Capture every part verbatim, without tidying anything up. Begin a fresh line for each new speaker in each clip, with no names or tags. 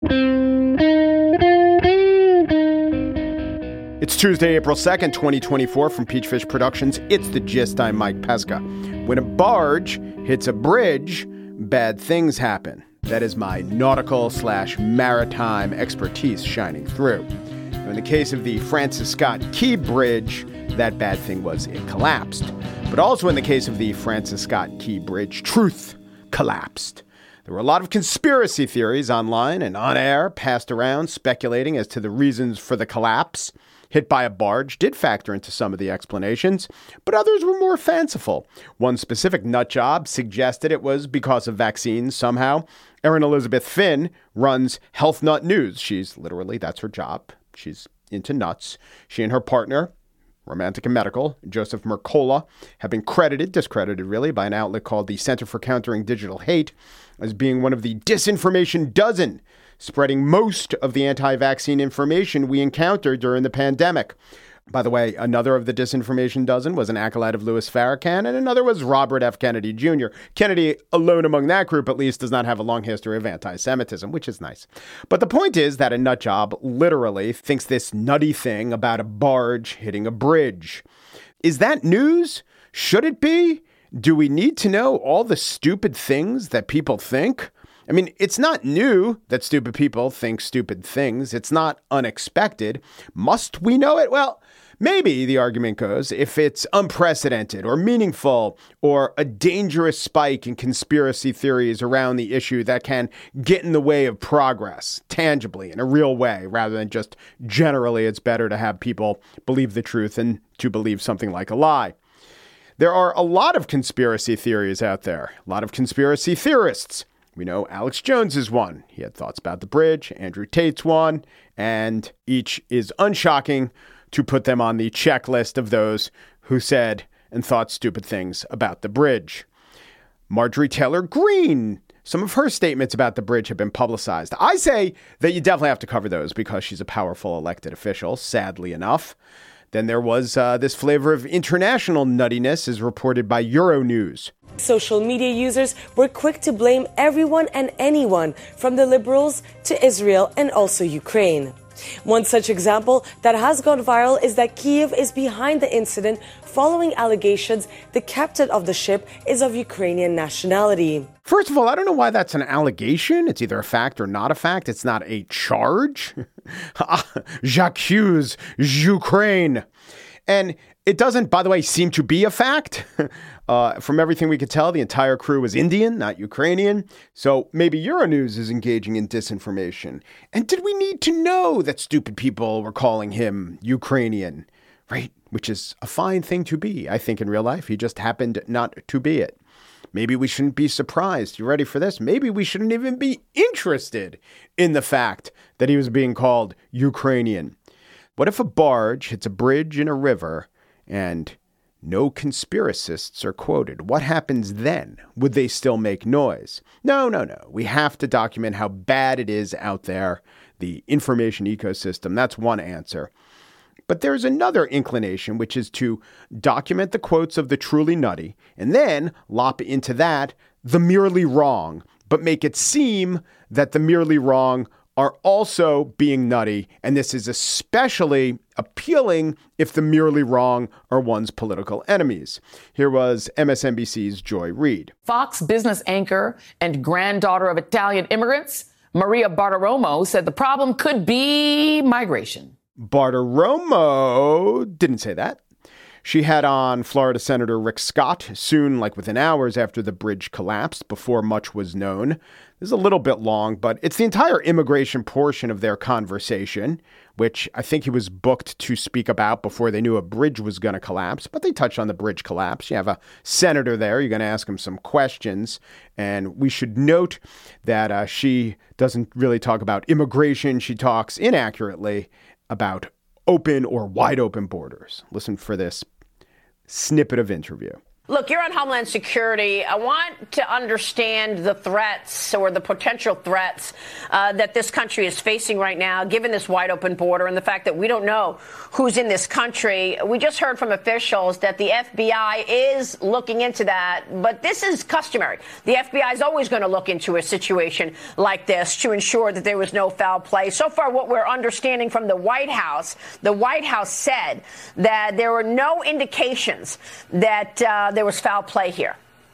It's Tuesday, April second, twenty twenty-four. From Peachfish Productions, it's The Gist. I'm Mike Pesca. When a barge hits a bridge, bad things happen. That is my nautical slash maritime expertise shining through. In the case of the Francis Scott Key Bridge, that bad thing was it collapsed. But also in the case of the Francis Scott Key Bridge, truth collapsed. There were a lot of conspiracy theories online and on air passed around speculating as to the reasons for the collapse. Hit by a barge did factor into some of the explanations, but others were more fanciful. One specific nutjob suggested it was because of vaccines somehow. Erin Elizabeth Finn runs Health Nut News. She's literally, that's her job. She's into nuts. She and her partner, romantic and medical, Joseph Mercola, have been credited, discredited really, by an outlet called the Center for Countering Digital Hate as being one of the disinformation dozen, spreading most of the anti-vaccine information we encountered during the pandemic. By the way, another of the disinformation dozen was an acolyte of Louis Farrakhan, and another was Robert F. Kennedy Junior Kennedy, alone among that group at least, does not have a long history of anti-Semitism, which is nice. But the point is that a nutjob literally thinks this nutty thing about a barge hitting a bridge. Is that news? Should it be? Do we need to know all the stupid things that people think? I mean, it's not new that stupid people think stupid things. It's not unexpected. Must we know it? Well, maybe, the argument goes, if it's unprecedented or meaningful or a dangerous spike in conspiracy theories around the issue that can get in the way of progress tangibly in a real way, rather than just generally it's better to have people believe the truth than to believe something like a lie. There are a lot of conspiracy theories out there, a lot of conspiracy theorists. We know Alex Jones is one. He had thoughts about the bridge. Andrew Tate's one. And each is unshocking to put them on the checklist of those who said and thought stupid things about the bridge. Marjorie Taylor Greene. Some of her statements about the bridge have been publicized. I say that you definitely have to cover those because she's a powerful elected official, sadly enough. Then there was uh, this flavor of international nuttiness as reported by Euronews.
Social media users were quick to blame everyone and anyone from the liberals to Israel and also Ukraine. One such example that has gone viral is that Kyiv is behind the incident following allegations the captain of the ship is of Ukrainian nationality.
First of all, I don't know why that's an allegation. It's either a fact or not a fact. It's not a charge. J'accuse Ukraine. And it doesn't, by the way, seem to be a fact. Uh, from everything we could tell, the entire crew was Indian, not Ukrainian. So maybe Euronews is engaging in disinformation. And did we need to know that stupid people were calling him Ukrainian? Right? Which is a fine thing to be, I think, in real life. He just happened not to be it. Maybe we shouldn't be surprised. You ready for this? Maybe we shouldn't even be interested in the fact that he was being called Ukrainian. What if a barge hits a bridge in a river and no conspiracists are quoted? What happens then? Would they still make noise? No, no, no. We have to document how bad it is out there, the information ecosystem. That's one answer. But there's another inclination, which is to document the quotes of the truly nutty and then lop into that the merely wrong, but make it seem that the merely wrong are also being nutty. And this is especially appealing if the merely wrong are one's political enemies. Here was M S N B C's Joy Reid.
Fox business anchor and granddaughter of Italian immigrants, Maria Bartiromo, said the problem could be migration.
Bartiromo didn't say that. She had on Florida Senator Rick Scott soon, like within hours after the bridge collapsed, before much was known. This is a little bit long, but it's the entire immigration portion of their conversation, which I think he was booked to speak about before they knew a bridge was going to collapse. But they touched on the bridge collapse. You have a senator there. You're going to ask him some questions. And we should note that uh, she doesn't really talk about immigration. She talks inaccurately about open or wide open borders. Listen for this snippet of interview.
Look, you're on Homeland Security. I want to understand the threats or the potential threats uh, that this country is facing right now, given this wide open border and the fact that we don't know who's in this country. We just heard from officials that the F B I is looking into that, but this is customary. The F B I is always going to look into a situation like this to ensure that there was no foul play. So far, what we're understanding from the White House, the White House said that there were no indications that uh, there was foul play here.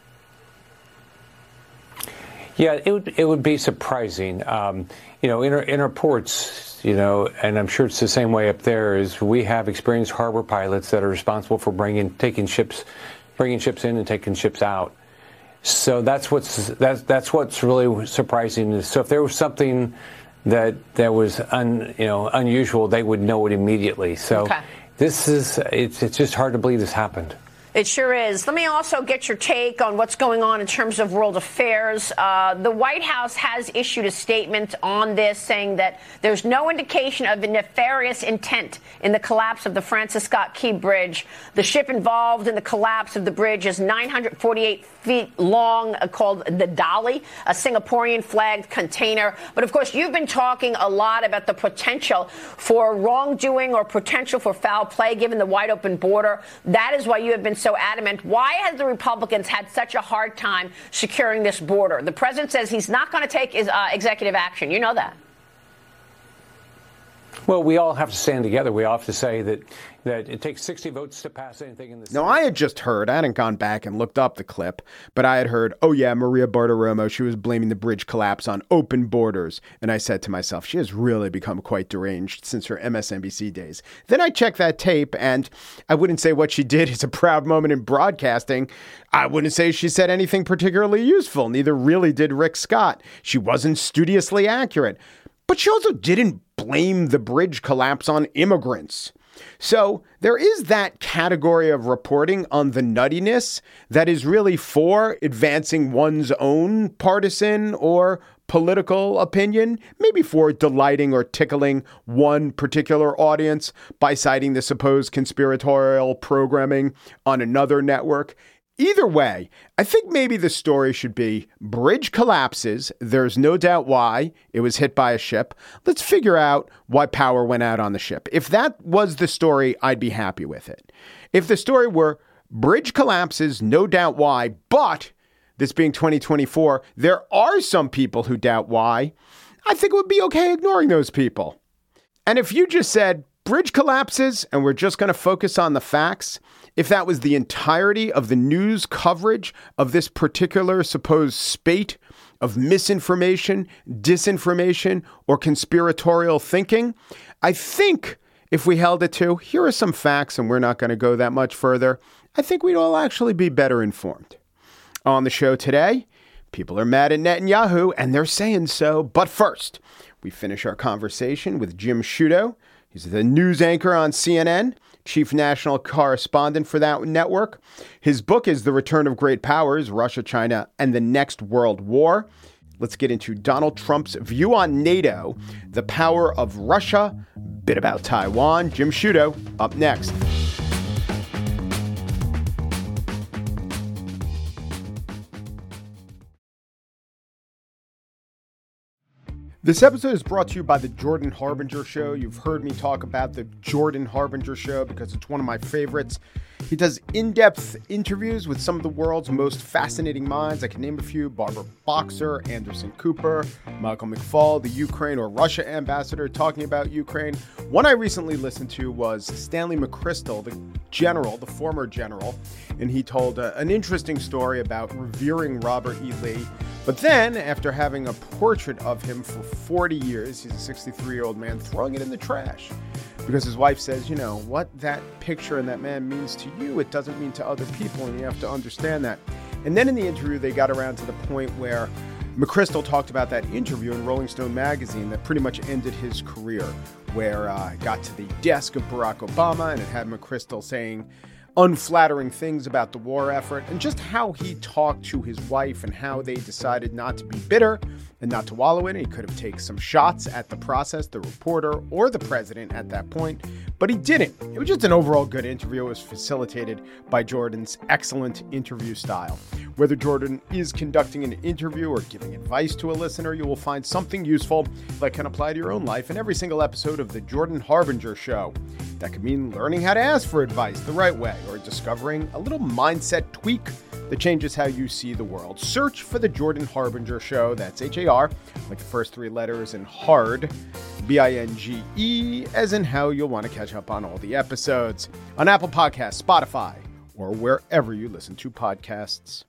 Yeah, it would it would be surprising. Um, you know, in our, in our ports, you know, and I'm sure it's the same way up there, is we have experienced harbor pilots that are responsible for bringing, taking ships, bringing ships in and taking ships out. So that's what's that's that's what's really surprising. So if there was something that that was un, you know unusual, they would know it immediately. So
okay.
this is it's it's just hard to believe this happened.
It sure is. Let me also get your take on what's going on in terms of world affairs. Uh, the White House has issued a statement on this saying that there's no indication of a nefarious intent in the collapse of the Francis Scott Key Bridge. The ship involved in the collapse of the bridge is nine hundred forty-eight feet long, uh, called the Dolly, a Singaporean flagged container. But of course, you've been talking a lot about the potential for wrongdoing or potential for foul play given the wide open border. That is why you have been so adamant. Why have the Republicans had such a hard time securing this border? The president says he's not going to take his uh, executive action. You know that.
Well, we all have to stand together. We all have to say that that it takes sixty votes to pass anything in this.
Now, I had just heard, I hadn't gone back and looked up the clip, but I had heard, oh, yeah, Maria Bartiromo, she was blaming the bridge collapse on open borders. And I said to myself, she has really become quite deranged since her M S N B C days. Then I checked that tape, and I wouldn't say what she did is a proud moment in broadcasting. I wouldn't say she said anything particularly useful. Neither really did Rick Scott. She wasn't studiously accurate. But she also didn't blame the bridge collapse on immigrants. So there is that category of reporting on the nuttiness that is really for advancing one's own partisan or political opinion, maybe for delighting or tickling one particular audience by citing the supposed conspiratorial programming on another network. Either way, I think maybe the story should be bridge collapses. There's no doubt why. It was hit by a ship. Let's figure out why power went out on the ship. If that was the story, I'd be happy with it. If the story were bridge collapses, no doubt why, but this being twenty twenty-four, there are some people who doubt why, I think it would be okay ignoring those people. And if you just said bridge collapses and we're just going to focus on the facts, if that was the entirety of the news coverage of this particular supposed spate of misinformation, disinformation, or conspiratorial thinking, I think if we held it to, here are some facts and we're not going to go that much further, I think we'd all actually be better informed. On the show today, people are mad at Netanyahu and they're saying so. But first, we finish our conversation with Jim Sciutto. He's the news anchor on C N N, chief national correspondent for that network. His book is The Return of Great Powers, Russia, China, and the Next World War. Let's get into Donald Trump's view on NATO, the power of Russia, bit about Taiwan. Jim Sciutto up next. This episode is brought to you by the Jordan Harbinger Show. You've heard me talk about the Jordan Harbinger Show because it's one of my favorites. He does in-depth interviews with some of the world's most fascinating minds. I can name a few: Barbara Boxer, Anderson Cooper, Michael McFaul, the Ukraine or Russia ambassador talking about Ukraine. One I recently listened to was Stanley McChrystal, the general, the former general, and he told uh, an interesting story about revering Robert E. Lee. But then, after having a portrait of him for forty years, he's a sixty-three-year-old man, throwing it in the trash. Because his wife says, you know, what that picture and that man means to you, it doesn't mean to other people, and you have to understand that. And then in the interview, they got around to the point where McChrystal talked about that interview in Rolling Stone magazine that pretty much ended his career, where uh, it got to the desk of Barack Obama, and it had McChrystal saying, unflattering things about the war effort, and just how he talked to his wife and how they decided not to be bitter and not to wallow in it. He could have taken some shots at the process, the reporter, or the president at that point, but he didn't. It was just an overall good interview. It was facilitated by Jordan's excellent interview style. Whether Jordan is conducting an interview or giving advice to a listener, you will find something useful that can apply to your own life in every single episode of The Jordan Harbinger Show. That could mean learning how to ask for advice the right way, or discovering a little mindset tweak that changes how you see the world. Search for The Jordan Harbinger Show. That's H A R, like the first three letters, and hard, B I N G E, as in how you'll want to catch up on all the episodes on Apple Podcasts, Spotify, or wherever you listen to podcasts.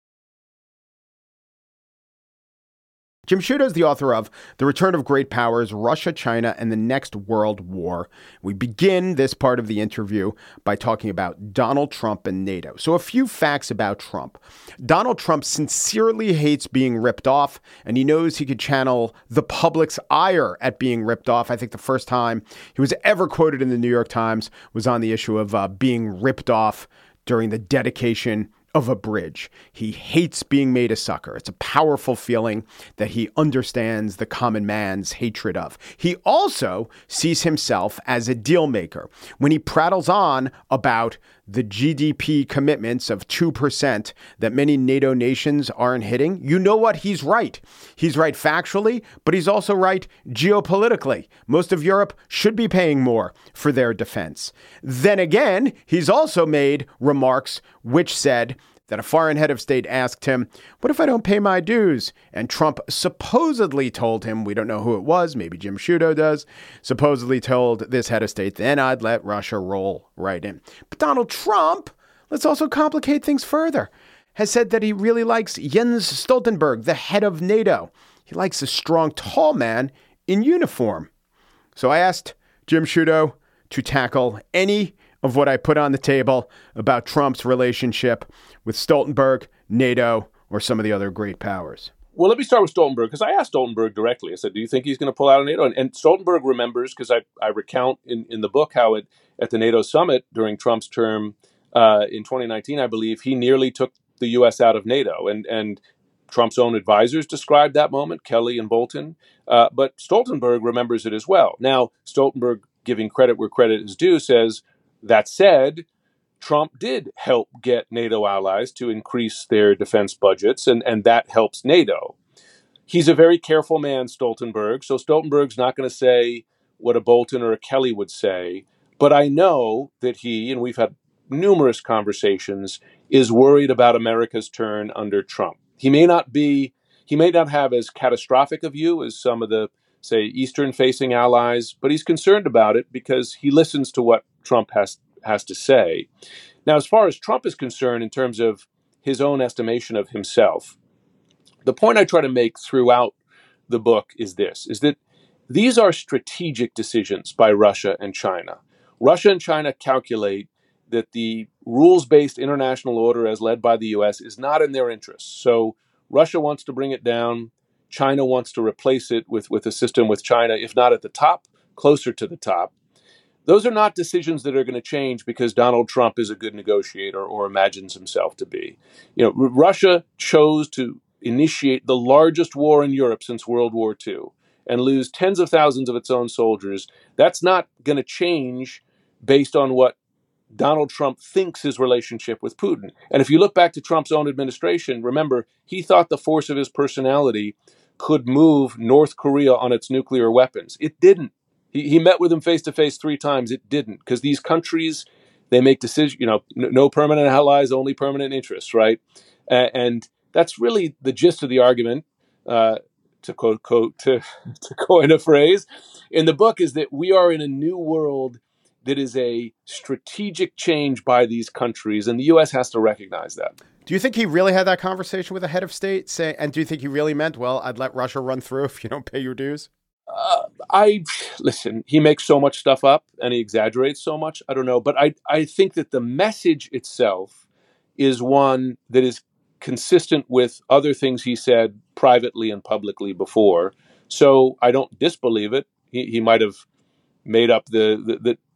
Jim Sciutto is the author of The Return of Great Powers, Russia, China, and the Next World War. We begin this part of the interview by talking about Donald Trump and NATO. So a few facts about Trump. Donald Trump sincerely hates being ripped off, and he knows he could channel the public's ire at being ripped off. I think the first time he was ever quoted in the New York Times was on the issue of uh, being ripped off during the dedication of a bridge. He hates being made a sucker. It's a powerful feeling that he understands the common man's hatred of. He also sees himself as a deal maker. When he prattles on about the G D P commitments of two percent that many NATO nations aren't hitting, you know what? He's right. He's right factually, but he's also right geopolitically. Most of Europe should be paying more for their defense. Then again, he's also made remarks which said that a foreign head of state asked him, what if I don't pay my dues? And Trump supposedly told him, we don't know who it was, maybe Jim Sciutto does, supposedly told this head of state, then I'd let Russia roll right in. But Donald Trump, let's also complicate things further, has said that he really likes Jens Stoltenberg, the head of NATO. He likes a strong, tall man in uniform. So I asked Jim Sciutto to tackle any of what I put on the table about Trump's relationship with Stoltenberg, NATO, or some of the other great powers.
Well, let me start with Stoltenberg, because I asked Stoltenberg directly. I said, do you think he's going to pull out of NATO? And, and Stoltenberg remembers, because I, I recount in, in the book how it, at the NATO summit during Trump's term uh, in twenty nineteen, I believe, he nearly took the U S out of NATO. And, and Trump's own advisors described that moment, Kelly and Bolton. Uh, but Stoltenberg remembers it as well. Now, Stoltenberg, giving credit where credit is due, says, that said, Trump did help get NATO allies to increase their defense budgets, and, and that helps NATO. He's a very careful man, Stoltenberg, so Stoltenberg's not going to say what a Bolton or a Kelly would say, but I know that he, and we've had numerous conversations, is worried about America's turn under Trump. He may not be, he may not have as catastrophic a view as some of the, say, Eastern-facing allies, but he's concerned about it because he listens to what Trump has has to say. Now, as far as Trump is concerned, in terms of his own estimation of himself, the point I try to make throughout the book is this, is that these are strategic decisions by Russia and China. Russia and China calculate that the rules-based international order as led by the U S is not in their interests. So Russia wants to bring it down. China wants to replace it with, with a system with China, if not at the top, closer to the top. Those are not decisions that are going to change because Donald Trump is a good negotiator or imagines himself to be. You know, R- Russia chose to initiate the largest war in Europe since World War Two and lose tens of thousands of its own soldiers. That's not going to change based on what Donald Trump thinks his relationship with Putin. And if you look back to Trump's own administration, remember, he thought the force of his personality could move North Korea on its nuclear weapons. It didn't. He, he met with him face-to-face three times. It didn't, because these countries, they make decisions, you know, no, no permanent allies, only permanent interests, right? Uh, and that's really the gist of the argument, uh, to quote, quote to, to coin a phrase, in the book, is that we are in a new world that is a strategic change by these countries, and the U S has to recognize that.
Do you think he really had that conversation with a head of state? Say, and do you think he really meant, well, I'd let Russia run through if you don't pay your dues?
Uh, I listen, he makes so much stuff up and he exaggerates so much. I don't know. But I, I think that the message itself is one that is consistent with other things he said privately and publicly before. So I don't disbelieve it. He, he might have made up the, the, the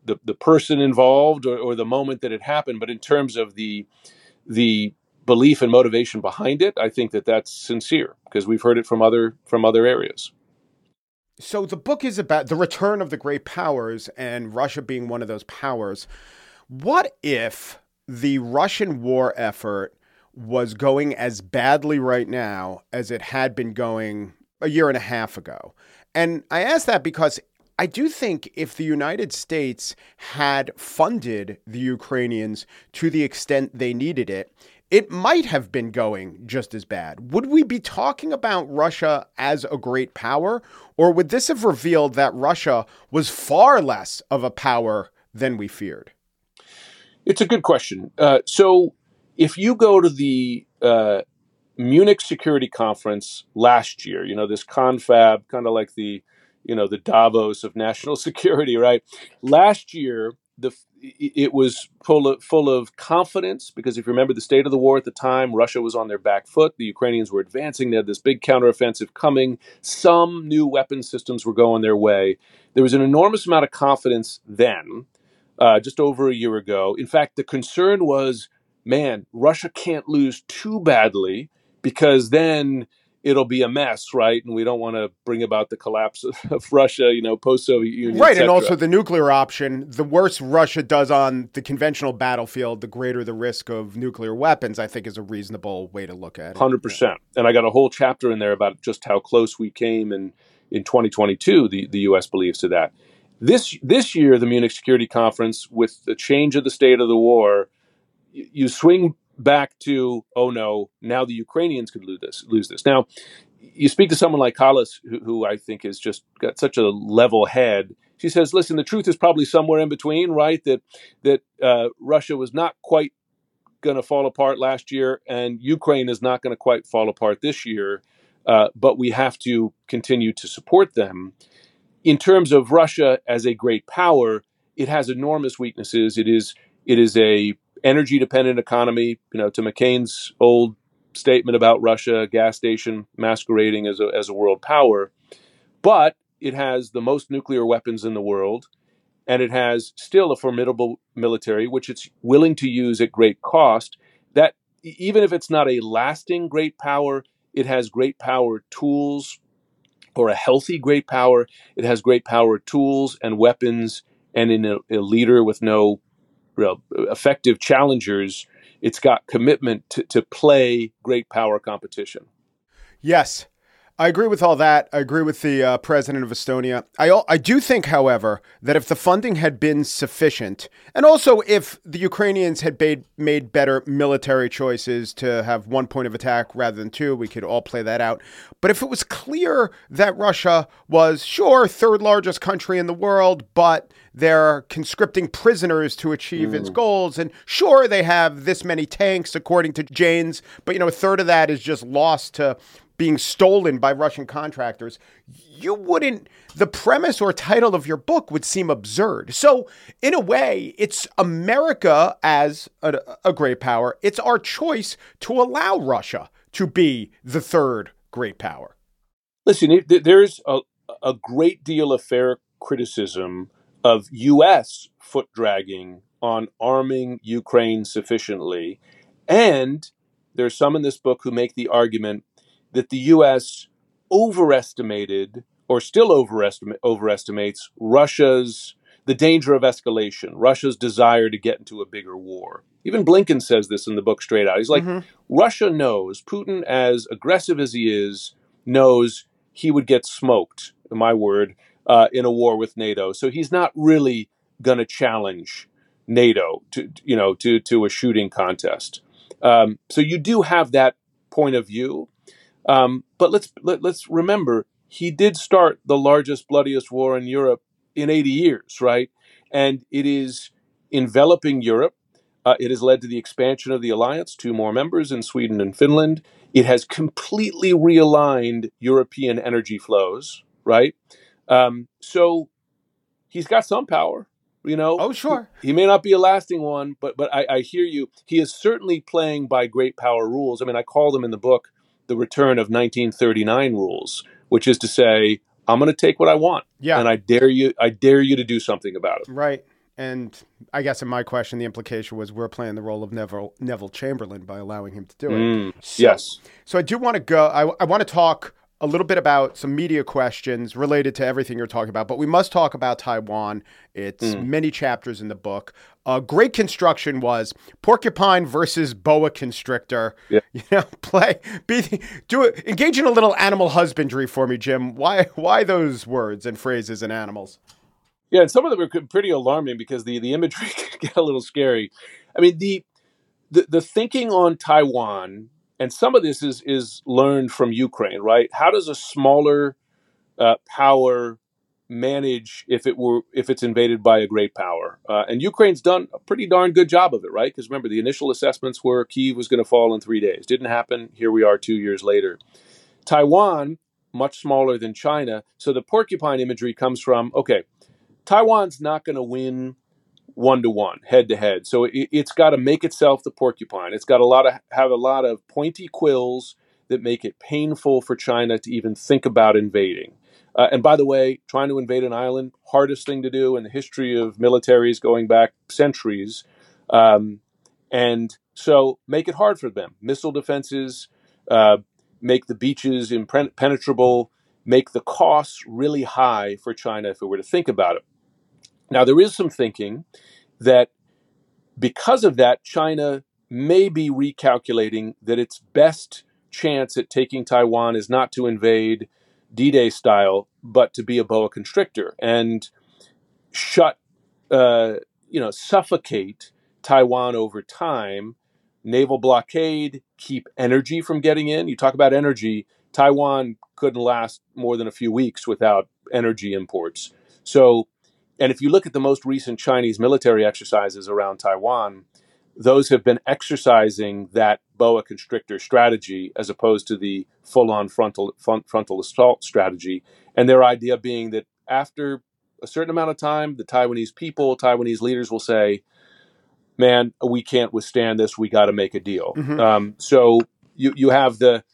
the, the person involved or, or the moment that it happened, but in terms of the the belief and motivation behind it, I think that that's sincere because we've heard it from other from other areas.
So the book is about the return of the great powers and Russia being one of those powers. What if the Russian war effort was going as badly right now as it had been going a year and a half ago? And I ask that because I do think if the United States had funded the Ukrainians to the extent they needed it, it might have been going just as bad. Would we be talking about Russia as a great power, or would this have revealed that Russia was far less of a power than we feared?
It's a good question. Uh, so if you go to the uh, Munich Security Conference last year, you know, this confab, kind of like the, you know, the Davos of national security, right? Last year, the it was full of, full of confidence because if you remember the state of the war at the time, Russia was on their back foot. The Ukrainians were advancing. They had this big counteroffensive coming. Some new weapon systems were going their way. There was an enormous amount of confidence then, uh, just over a year ago. In fact, the concern was, man, Russia can't lose too badly because then it'll be a mess, right? And we don't want to bring about the collapse of, of Russia, you know, post-Soviet Union,
right, and also the nuclear option. The worse Russia does on the conventional battlefield, the greater the risk of nuclear weapons, I think is a reasonable way to look at it.
one hundred percent. And I got a whole chapter in there about just how close we came in, in twenty twenty-two, the, the U S believes to that. This, this year, the Munich Security Conference, with the change of the state of the war, you, you swing back to, oh no, now the Ukrainians could lose this. Lose this. Now, you speak to someone like Collis, who, who I think has just got such a level head. She says, listen, the truth is probably somewhere in between, right? That that uh, Russia was not quite going to fall apart last year, and Ukraine is not going to quite fall apart this year, uh, but we have to continue to support them. In terms of Russia as a great power, it has enormous weaknesses. It is it is a energy-dependent economy, you know, to McCain's old statement about Russia, a gas station masquerading as a, as a world power. But it has the most nuclear weapons in the world, and it has still a formidable military, which it's willing to use at great cost. That even if it's not a lasting great power, it has great power tools, or a healthy great power. It has great power tools and weapons, and in a, a leader with no real effective challengers, it's got commitment to, to play great power competition.
Yes, I agree with all that. I agree with the uh, president of Estonia. I I do think, however, that if the funding had been sufficient, and also if the Ukrainians had made, made better military choices to have one point of attack rather than two, we could all play that out. But if it was clear that Russia was, sure, third largest country in the world, but they're conscripting prisoners to achieve mm. its goals, and sure, they have this many tanks, according to Janes, but, you know, a third of that is just lost to being stolen by Russian contractors, you wouldn't, the premise or title of your book would seem absurd. So in a way, it's America as a, a great power. It's our choice to allow Russia to be the third great power.
Listen, there's a, a great deal of fair criticism of U S foot dragging on arming Ukraine sufficiently. And there's some in this book who make the argument that the U S overestimated or still overestimate, overestimates Russia's, the danger of escalation, Russia's desire to get into a bigger war. Even Blinken says this in the book straight out. He's like, mm-hmm. Russia knows, Putin, as aggressive as he is, knows he would get smoked, in my word, uh, in a war with NATO. So he's not really going to challenge NATO to, you know, to, to a shooting contest. Um, so you do have that point of view. Um, but let's let, let's remember, he did start the largest, bloodiest war in Europe in eighty years, right? And it is enveloping Europe. Uh, it has led to the expansion of the alliance, two more members in Sweden and Finland. It has completely realigned European energy flows, right? Um, so he's got some power, you know.
Oh, sure.
He, he may not be a lasting one, but but I, I hear you. He is certainly playing by great power rules. I mean, I call them in the book the return of nineteen thirty-nine rules, which is to say, I'm going to take what I want.
Yeah.
And I dare you, I dare you to do something about it.
Right. And I guess in my question, the implication was we're playing the role of Neville, Neville Chamberlain by allowing him to do it.
Mm,
so,
yes.
So I do want to go, I, I want to talk a little bit about some media questions related to everything you're talking about, but we must talk about Taiwan. It's mm. many chapters in the book. Uh, great construction was porcupine versus boa constrictor.
Yeah.
You know, play, be, do it, engage in a little animal husbandry for me, Jim. Why, why those words and phrases and animals?
Yeah, and some of them are pretty alarming because the, the imagery can get a little scary. I mean, the, the the thinking on Taiwan, and some of this is is learned from Ukraine, right? How does a smaller uh, power manage if it were if it's invaded by a great power? Uh, and Ukraine's done a pretty darn good job of it, right? Because remember, the initial assessments were Kyiv was going to fall in three days. Didn't happen. Here we are two years later. Taiwan, much smaller than China. So the porcupine imagery comes from, okay, Taiwan's not going to win one-to-one, head-to-head. So it, it's got to make itself the porcupine. It's got a lot of have a lot of pointy quills that make it painful for China to even think about invading. Uh, and by the way, trying to invade an island, hardest thing to do in the history of militaries going back centuries. Um, and so make it hard for them. Missile defenses, uh, make the beaches impenetrable, make the costs really high for China if it were to think about it. Now, there is some thinking that because of that, China may be recalculating that its best chance at taking Taiwan is not to invade D-Day style, but to be a boa constrictor and shut, uh, you know, suffocate Taiwan over time, naval blockade, keep energy from getting in. You talk about energy, Taiwan couldn't last more than a few weeks without energy imports. So, and if you look at the most recent Chinese military exercises around Taiwan, those have been exercising that boa constrictor strategy as opposed to the full-on frontal front, frontal assault strategy. And their idea being that after a certain amount of time, the Taiwanese people, Taiwanese leaders will say, man, we can't withstand this. We got to make a deal. Mm-hmm. Um, so you, you have the,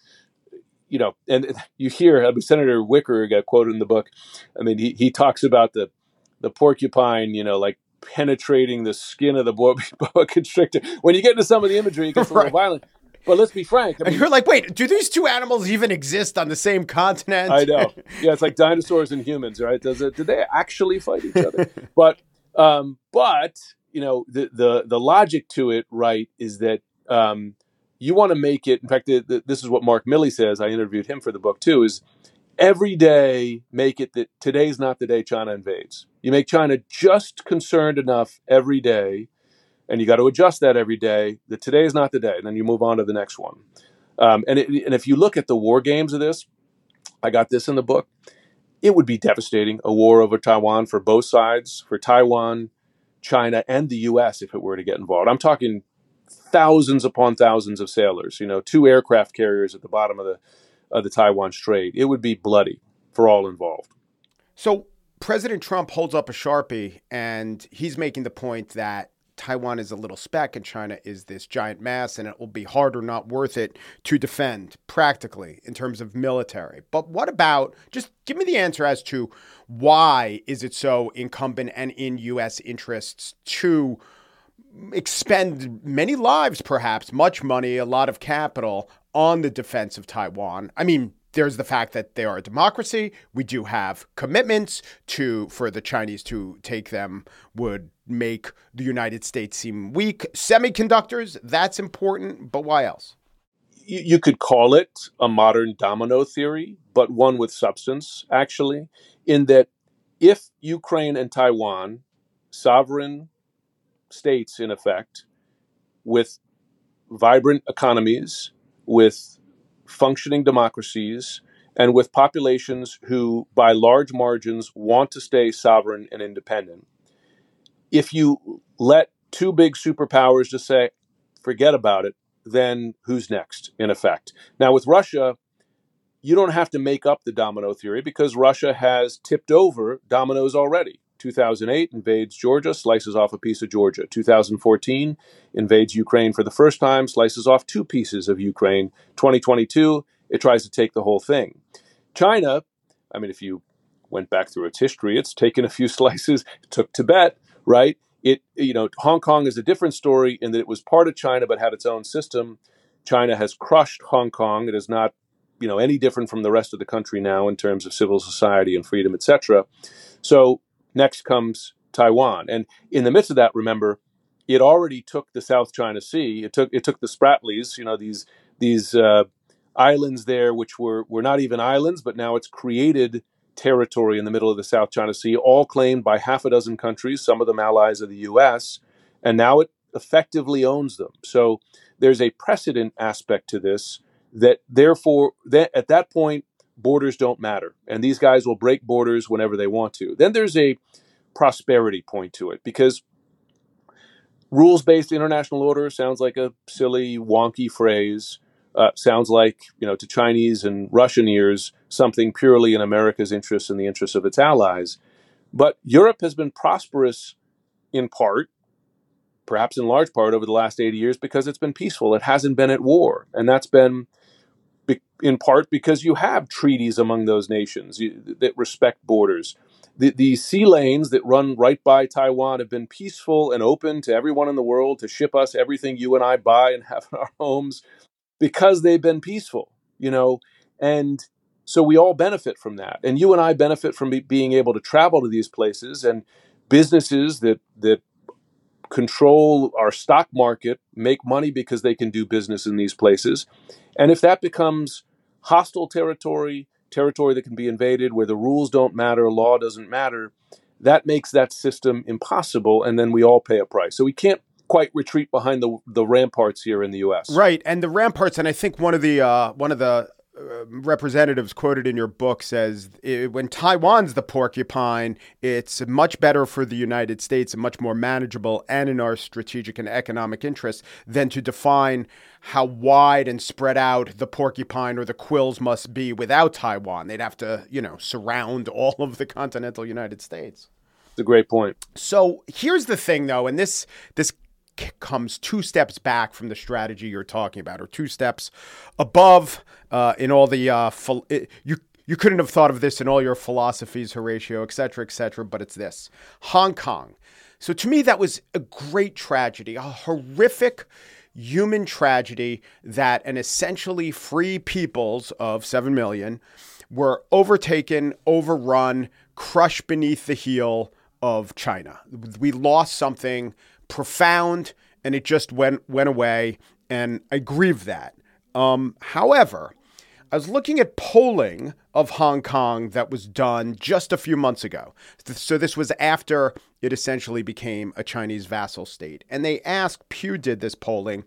you know, and you hear I mean, Senator Wicker got quoted in the book. I mean, he, he talks about the, the porcupine, you know, like penetrating the skin of the boa, boa constrictor. When you get into some of the imagery, it gets a little right. violent. But let's be frank. I mean,
and you're like, wait, do these two animals even exist on the same continent?
I know. Yeah, it's like dinosaurs and humans, right? Does it? Do they actually fight each other? But, um, but you know, the the the logic to it, right, is that um, you want to make it. In fact, the, the, this is what Mark Milley says. I interviewed him for the book too. Is every day make it that today's not the day China invades. You make China just concerned enough every day, and you got to adjust that every day, that today is not the day. And then you move on to the next one. Um, and, it, and if you look at the war games of this, I got this in the book, it would be devastating, a war over Taiwan for both sides, for Taiwan, China, and the U S if it were to get involved. I'm talking thousands upon thousands of sailors, you know, two aircraft carriers at the bottom of the of the Taiwan Strait. It would be bloody for all involved.
So President Trump holds up a Sharpie, and he's making the point that Taiwan is a little speck and China is this giant mass, and it will be hard or not worth it to defend practically in terms of military. But what about, just give me the answer as to why is it so incumbent and in U S interests to expend many lives, perhaps much money, a lot of capital on the defense of Taiwan? I mean, there's the fact that they are a democracy. We do have commitments to, for the Chinese to take them would make the United States seem weak. Semiconductors, that's important, but why else?
You, you could call it a modern domino theory, but one with substance, actually, in that if Ukraine and Taiwan, sovereign states in effect, with vibrant economies, with functioning democracies, and with populations who, by large margins, want to stay sovereign and independent. If you let two big superpowers just say, forget about it, then who's next, in effect? Now, with Russia, you don't have to make up the domino theory because Russia has tipped over dominoes already. two thousand eight, invades Georgia, slices off a piece of Georgia. two thousand fourteen, invades Ukraine for the first time, slices off two pieces of Ukraine. twenty twenty-two, it tries to take the whole thing. China, I mean, if you went back through its history, it's taken a few slices, it took Tibet, right? It, you know, Hong Kong is a different story in that it was part of China but had its own system. China has crushed Hong Kong. It is not, you know, any different from the rest of the country now in terms of civil society and freedom, et cetera. So next comes Taiwan, and in the midst of that, remember, it already took the South China Sea. It took it took the Spratlys, you know, these these uh, islands there, which were were not even islands, but now it's created territory in the middle of the South China Sea, all claimed by half a dozen countries, some of them allies of the U S, and now it effectively owns them. So there's a precedent aspect to this that therefore, that at that point, borders don't matter. And these guys will break borders whenever they want to. Then there's a prosperity point to it, because rules-based international order sounds like a silly, wonky phrase. Uh, sounds like, you know, to Chinese and Russian ears, something purely in America's interests and the interests of its allies. But Europe has been prosperous in part, perhaps in large part, over the last eighty years because it's been peaceful. It hasn't been at war. And that's been be- in part because you have treaties among those nations you, that respect borders. The, the sea lanes that run right by Taiwan have been peaceful and open to everyone in the world to ship us everything you and I buy and have in our homes, because they've been peaceful, you know, and so we all benefit from that. And you and I benefit from be, being able to travel to these places, and businesses that that control our stock market make money because they can do business in these places. And if that becomes hostile territory, territory that can be invaded, where the rules don't matter, law doesn't matter, that makes that system impossible, and then we all pay a price. So we can't quite retreat behind the the ramparts here in the U S.
Right, and the ramparts, and I think one of the uh, one of the uh, representatives quoted in your book says it, when Taiwan's the porcupine, it's much better for the United States and much more manageable and in our strategic and economic interests than to define how wide and spread out the porcupine or the quills must be without Taiwan. They'd have to, you know, surround all of the continental United States.
It's a great point. So
here's the thing, though, and this this comes two steps back from the strategy you're talking about, or two steps above uh, in all the uh, ph- it, you you couldn't have thought of this in all your philosophies, Horatio, et cetera, et cetera. But it's this: Hong Kong. So to me, that was a great tragedy, a horrific human tragedy that an essentially free peoples of seven million were overtaken, overrun, crushed beneath the heel of China. We lost something profound, and it just went went away, and I grieve that. Um, however, I was looking at polling of Hong Kong that was done just a few months ago. So this was after it essentially became a Chinese vassal state. And they asked, Pew did this polling,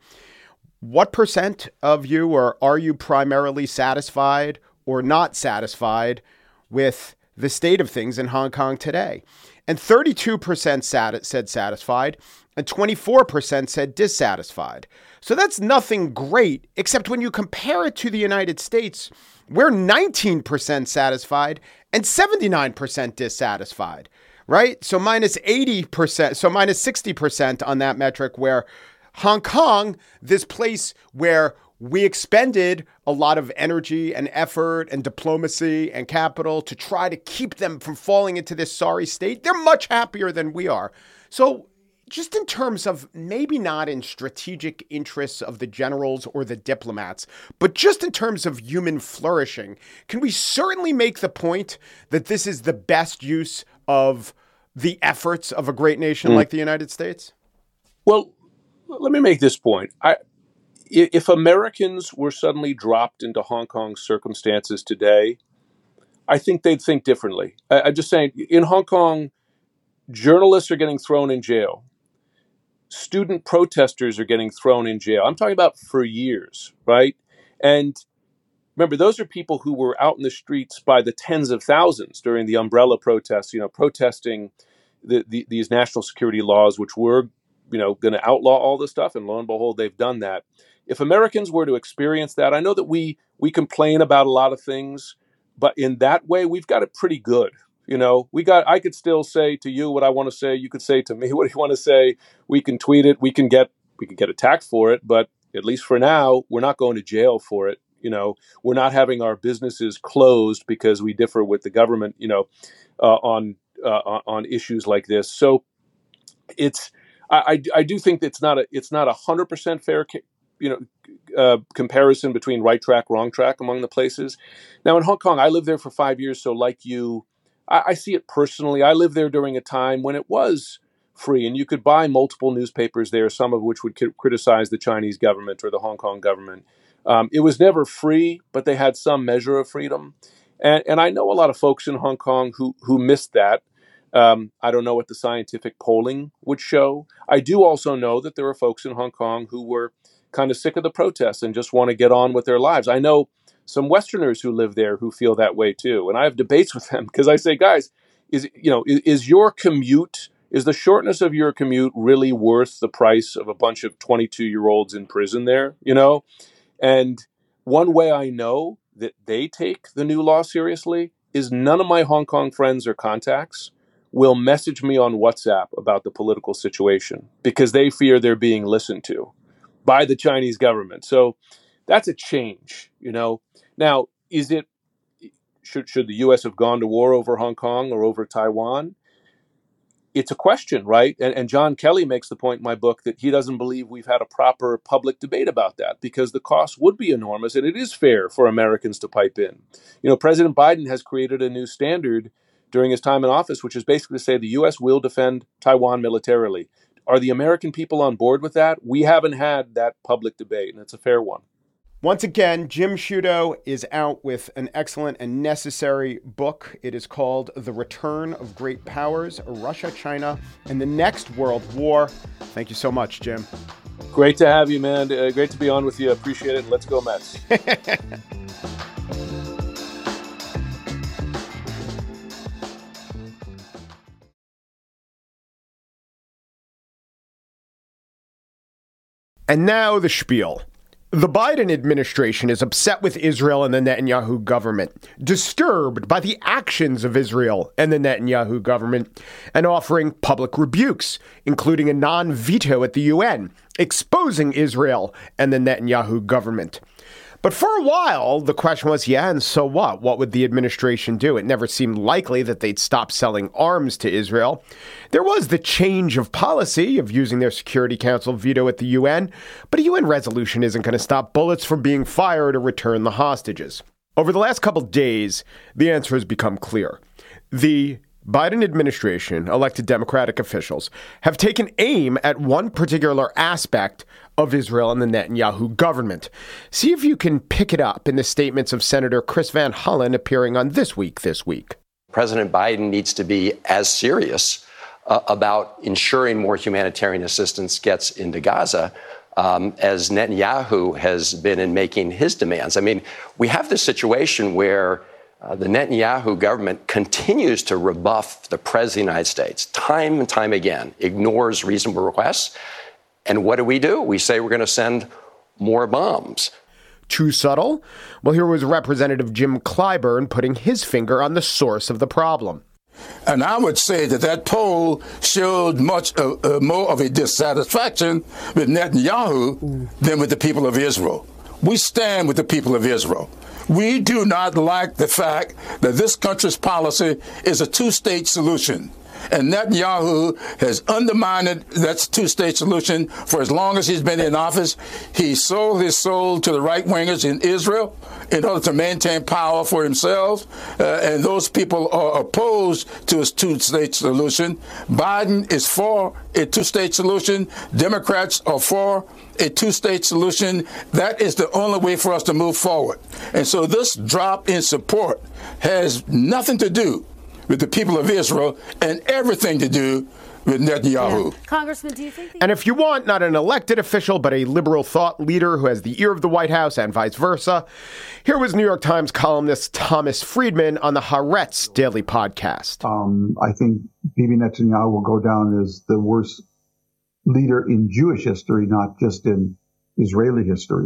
what percent of you, or are you primarily satisfied or not satisfied with the state of things in Hong Kong today? And thirty-two percent sat- said satisfied, and twenty-four percent said dissatisfied. So that's nothing great, except when you compare it to the United States, we're nineteen percent satisfied and seventy-nine percent dissatisfied, right? So minus eighty percent, so minus sixty percent on that metric, where Hong Kong, this place where we expended a lot of energy and effort and diplomacy and capital to try to keep them from falling into this sorry state, they're much happier than we are. So just in terms of maybe not in strategic interests of the generals or the diplomats, but just in terms of human flourishing, can we certainly make the point that this is the best use of the efforts of a great nation mm. like the United States?
Well, let me make this point. I, if Americans were suddenly dropped into Hong Kong's circumstances today, I think they'd think differently. I, I'm just saying, in Hong Kong, journalists are getting thrown in jail. Student protesters are getting thrown in jail. I'm talking about for years, right? And remember, those are people who were out in the streets by the tens of thousands during the umbrella protests, you know, protesting the, the, these national security laws, which were, you know, going to outlaw all this stuff. And lo and behold, they've done that. If Americans were to experience that, I know that we we complain about a lot of things, but in that way, we've got it pretty good. You know, we got, I could still say to you what I want to say. You could say to me what you want to say. We can tweet it. We can get, we can get attacked for it. But at least for now, we're not going to jail for it. You know, we're not having our businesses closed because we differ with the government, you know, uh, on, uh, on issues like this. So it's I, I, I do think that it's not a it's not a hundred percent fair you know uh, comparison between right track, wrong track among the places. Now in Hong Kong, I lived there for five years, so like you, I, I see it personally. I lived there during a time when it was free, and you could buy multiple newspapers there, some of which would c- criticize the Chinese government or the Hong Kong government. Um, it was never free, but they had some measure of freedom. And, and I know a lot of folks in Hong Kong who who missed that. Um, I don't know what the scientific polling would show. I do also know that there are folks in Hong Kong who were kind of sick of the protests and just want to get on with their lives. I know some Westerners who live there who feel that way too. And I have debates with them because I say, guys, is you know is, is your commute, is the shortness of your commute really worth the price of a bunch of twenty-two-year-olds in prison there? You know, and one way I know that they take the new law seriously is none of my Hong Kong friends or contacts will message me on WhatsApp about the political situation because they fear they're being listened to by the Chinese government. So that's a change, you know. Now, is it should should the U S have gone to war over Hong Kong or over Taiwan? It's a question, right? And, and John Kelly makes the point in my book that he doesn't believe we've had a proper public debate about that because the cost would be enormous, and it is fair for Americans to pipe in. You know, President Biden has created a new standard during his time in office, which is basically to say the U S will defend Taiwan militarily. Are the American people on board with that? We haven't had that public debate, and it's a fair one.
Once again, Jim Sciutto is out with an excellent and necessary book. It is called The Return of Great Powers, Russia, China, and the Next World War. Thank you so much, Jim.
Great to have you, man. Uh, great to be on with you. Appreciate it. Let's go, Mets.
And now the spiel. The Biden administration is upset with Israel and the Netanyahu government, disturbed by the actions of Israel and the Netanyahu government, and offering public rebukes, including a non-veto at the U N, exposing Israel and the Netanyahu government. But for a while, the question was, yeah, and so what? What would the administration do? It never seemed likely that they'd stop selling arms to Israel. There was the change of policy of using their Security Council veto at the U N, but a U N resolution isn't going to stop bullets from being fired or return the hostages. Over the last couple days, the answer has become clear. The Biden administration, elected Democratic officials, have taken aim at one particular aspect of Israel and the Netanyahu government. See if you can pick it up in the statements of Senator Chris Van Hollen appearing on This Week This Week.
President Biden needs to be as serious uh, about ensuring more humanitarian assistance gets into Gaza um, as Netanyahu has been in making his demands. I mean, we have this situation where Uh, the Netanyahu government continues to rebuff the president of the United States time and time again, ignores reasonable requests. And what do we do? We say we're going to send more bombs.
Too subtle? Well, here was Representative Jim Clyburn putting his finger on the source of the problem.
And I would say that that poll showed much uh, uh, more of a dissatisfaction with Netanyahu than with the people of Israel. We stand with the people of Israel. We do not like the fact that this country's policy is a two-state solution. And Netanyahu has undermined that two-state solution for as long as he's been in office. He sold his soul to the right-wingers in Israel in order to maintain power for himself. Uh, and those people are opposed to his two-state solution. Biden is for a two-state solution. Democrats are for a two-state solution. That is the only way for us to move forward. And so this drop in support has nothing to do with the people of Israel and everything to do with Netanyahu.
Yeah. Congressman, do you think...
And if you want not an elected official, but a liberal thought leader who has the ear of the White House and vice versa, here was New York Times columnist Thomas Friedman on the Haaretz Daily Podcast.
Um, I think Bibi Netanyahu will go down as the worst leader in Jewish history, not just in Israeli history.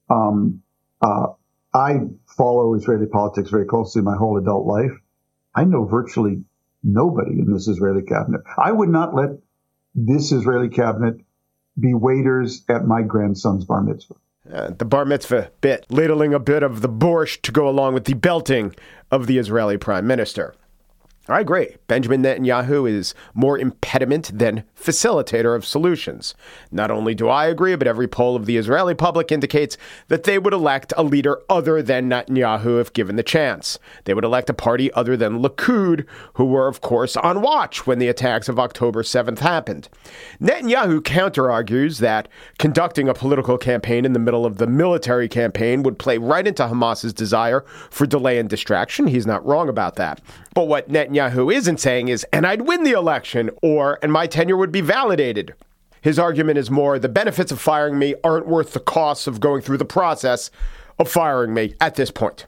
Um, uh, I follow Israeli politics very closely my whole adult life. I know virtually nobody in this Israeli cabinet. I would not let this Israeli cabinet be waiters at my grandson's bar mitzvah.
Uh, the bar mitzvah bit, ladling a bit of the borscht to go along with the belting of the Israeli prime minister. I agree. Benjamin Netanyahu is more impediment than facilitator of solutions. Not only do I agree, but every poll of the Israeli public indicates that they would elect a leader other than Netanyahu if given the chance. They would elect a party other than Likud, who were, of course, on watch when the attacks of October seventh happened. Netanyahu counter-argues that conducting a political campaign in the middle of the military campaign would play right into Hamas's desire for delay and distraction. He's not wrong about that. But what Netanyahu isn't saying is, and I'd win the election, or, and my tenure would be validated. His argument is more, the benefits of firing me aren't worth the costs of going through the process of firing me at this point.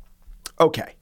Okay.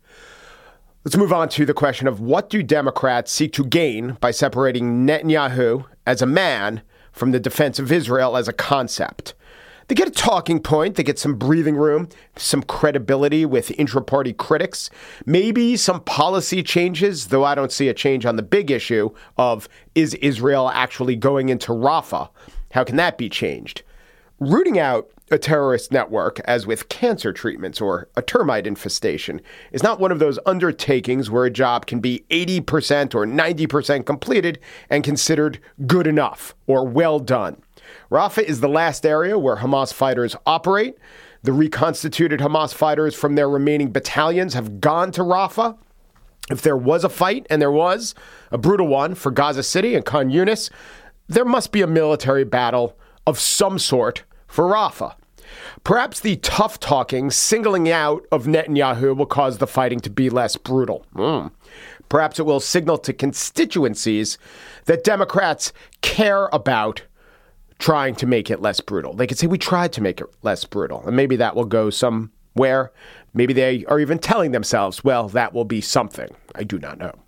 Let's move on to the question of what do Democrats seek to gain by separating Netanyahu as a man from the defense of Israel as a concept? They get a talking point, they get some breathing room, some credibility with intra-party critics, maybe some policy changes, though I don't see a change on the big issue of is Israel actually going into Rafah? How can that be changed? Rooting out a terrorist network, as with cancer treatments or a termite infestation, is not one of those undertakings where a job can be eighty percent or ninety percent completed and considered good enough or well done. Rafah is the last area where Hamas fighters operate. The reconstituted Hamas fighters from their remaining battalions have gone to Rafah. If there was a fight, and there was, a brutal one for Gaza City and Khan Yunis, there must be a military battle of some sort for Rafah. Perhaps the tough talking, singling out of Netanyahu will cause the fighting to be less brutal. Mm. Perhaps it will signal to constituencies that Democrats care about trying to make it less brutal. They could say, we tried to make it less brutal. And maybe that will go somewhere. Maybe they are even telling themselves, well, that will be something. I do not know.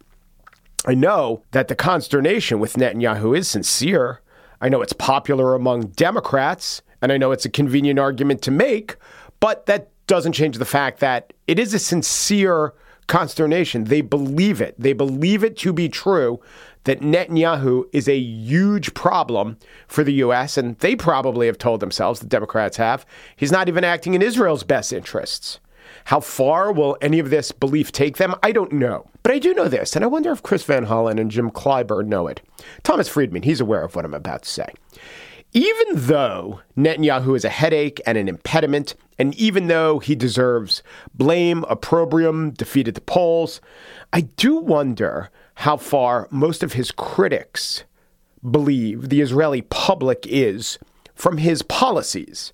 I know that the consternation with Netanyahu is sincere. I know it's popular among Democrats, and I know it's a convenient argument to make, but that doesn't change the fact that it is a sincere consternation. They believe it. They believe it to be true that Netanyahu is a huge problem for the U S, and they probably have told themselves, the Democrats have, he's not even acting in Israel's best interests. How far will any of this belief take them? I don't know. But I do know this, and I wonder if Chris Van Hollen and Jim Clyburn know it. Thomas Friedman, he's aware of what I'm about to say. Even though Netanyahu is a headache and an impediment, and even though he deserves blame, opprobrium, defeat at the polls, I do wonder how far most of his critics believe the Israeli public is from his policies.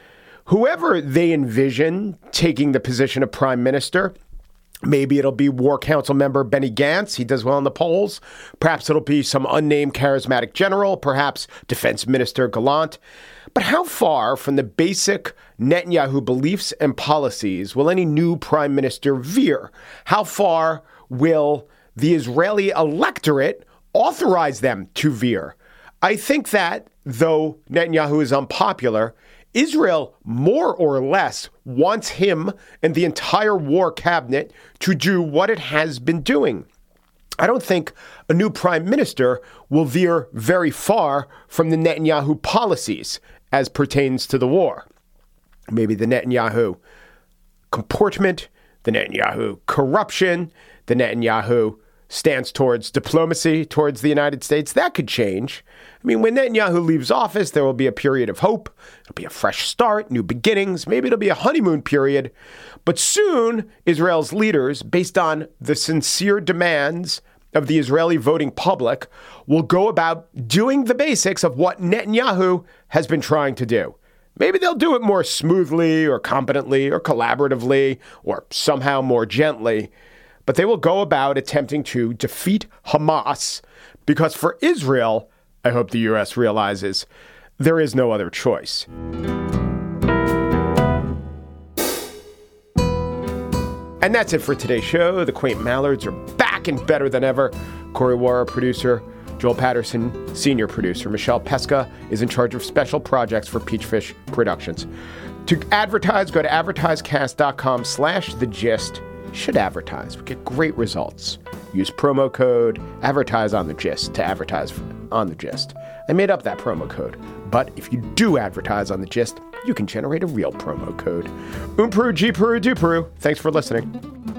Whoever they envision taking the position of prime minister, maybe it'll be War Council member Benny Gantz. He does well in the polls. Perhaps it'll be some unnamed charismatic general, perhaps Defense Minister Gallant. But how far from the basic Netanyahu beliefs and policies will any new prime minister veer? How far will the Israeli electorate authorize them to veer? I think that, though Netanyahu is unpopular, Israel more or less wants him and the entire war cabinet to do what it has been doing. I don't think a new prime minister will veer very far from the Netanyahu policies as pertains to the war. Maybe the Netanyahu comportment, the Netanyahu corruption, the Netanyahu stance towards diplomacy towards the United States, that could change. I mean, when Netanyahu leaves office, there will be a period of hope. It'll be a fresh start, new beginnings. Maybe it'll be a honeymoon period. But soon, Israel's leaders, based on the sincere demands of the Israeli voting public, will go about doing the basics of what Netanyahu has been trying to do. Maybe they'll do it more smoothly or competently or collaboratively or somehow more gently. But they will go about attempting to defeat Hamas because for Israel, I hope the U S realizes, there is no other choice. And that's it for today's show. The Quaint Mallards are back and better than ever. Corey Wara, producer. Joel Patterson, senior producer. Michelle Pesca is in charge of special projects for Peachfish Productions. To advertise, go to advertisecast.com slash the gist. Should advertise. We get great results. Use promo code advertise on the gist to advertise on the gist. I made up that promo code, but if you do advertise on the gist, you can generate a real promo code. Umperu, G Peru, Du Peru. Thanks for listening.